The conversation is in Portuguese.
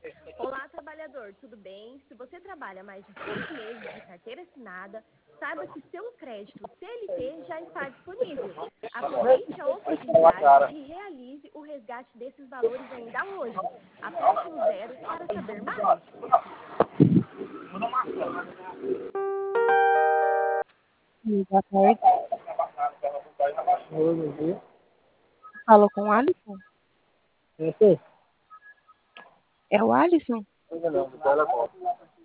Olá, trabalhador, tudo bem? Se você trabalha mais de 6 meses de carteira assinada, saiba que seu crédito CLT já está disponível. Aproveite a oportunidade e realize o resgate desses valores ainda hoje. Aperte o 0 para saber mais. Boa tarde. Falo com o Alisson? É o Alisson?